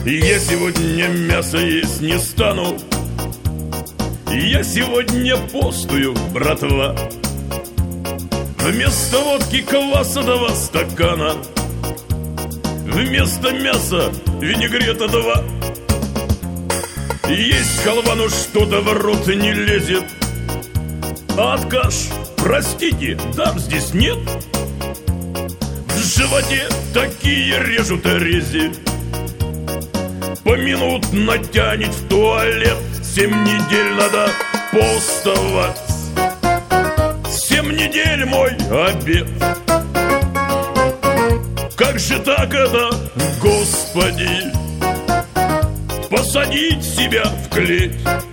Я сегодня мясо есть не стану. Я сегодня постую, братва. Вместо водки кваса 2 стакана, вместо мяса винегрета 2. Есть халва, но что-то в рот не лезет. А от каш, простите, дам здесь нет. В животе такие режут рези. Поминутно тянет в туалет. 7 недель надо постовать. 7 недель мой обед. Как же так это, Господи, посадить себя в клеть?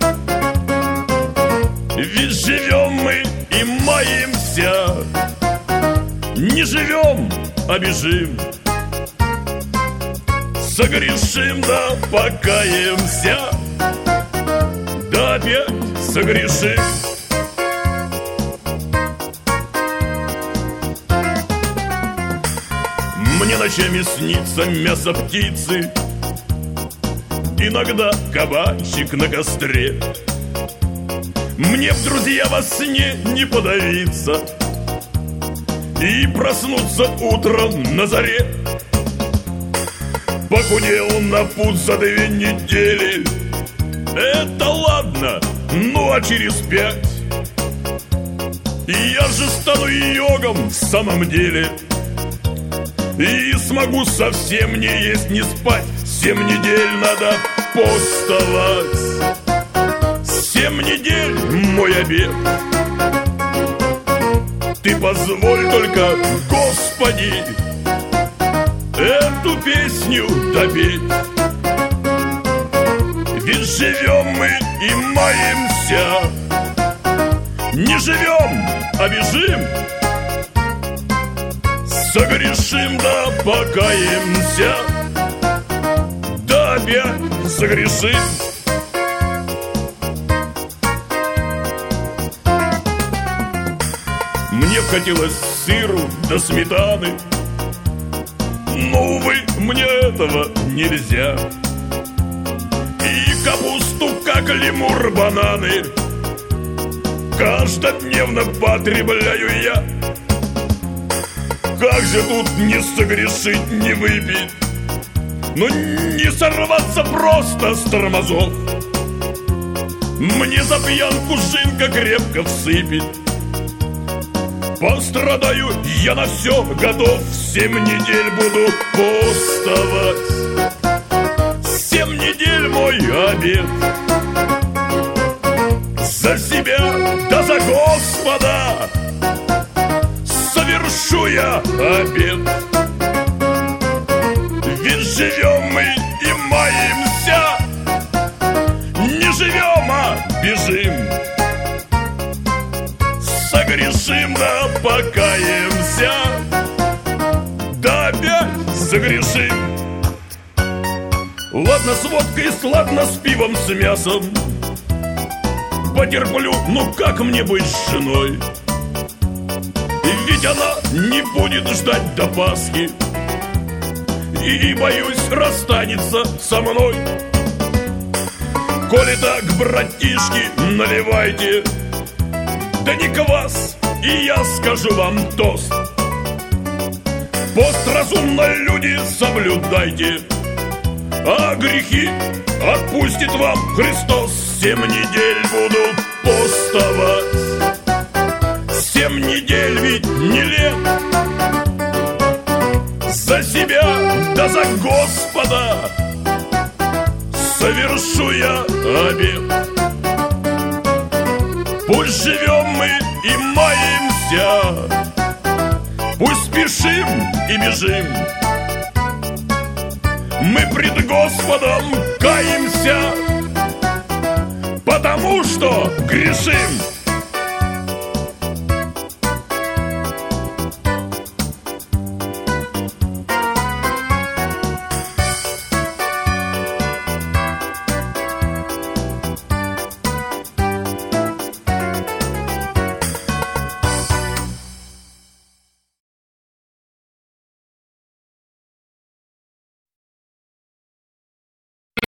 Ведь живем мы и маемся. Не живем, а бежим. Согрешим, да покаемся, да опять согрешим. Мне ночами снится мясо птицы, иногда кабанчик на костре. Мне в друзья во сне не подавиться и проснуться утром на заре. Похудел на пуд за 2 недели. Это ладно, ну а через 5 я же стану йогом в самом деле. И смогу совсем не есть, не спать. 7 недель надо постовать. 7 недель мой обед. Ты позволь только, Господи, эту песню допеть. Ведь живем мы и маемся. Не живем, а бежим. Согрешим, да покаемся, да опять согрешим. Мне хотелось сыру да сметаны, но, увы, мне этого нельзя. И капусту, как лемур, бананы каждодневно потребляю я. Как же тут не согрешить, не выпить, но не сорваться просто с тормозов. Мне за пьянку жинка крепко всыпет. Пострадаю, я на все готов. 7 недель буду постовать. 7 недель мой обед. За себя, да за Господа совершу я обед. Ведь живем мы и маемся. Не живем, а бежим. Согрешим, да покаемся, да опять согрешим. Ладно с водкой, ладно с пивом, с мясом потерплю, ну как мне быть с женой? Ведь она не будет ждать до Пасхи и, боюсь, расстанется со мной. Коли так, братишки, наливайте, да не квас, и я скажу вам тост. Пост разумно, люди, соблюдайте, а грехи отпустит вам Христос. 7 недель буду постовать. 7 недель ведь не лет. За себя, да за Господа совершу я обет. Пусть живем мы и маемся, пусть спешим и бежим. Мы пред Господом каемся, потому что грешим.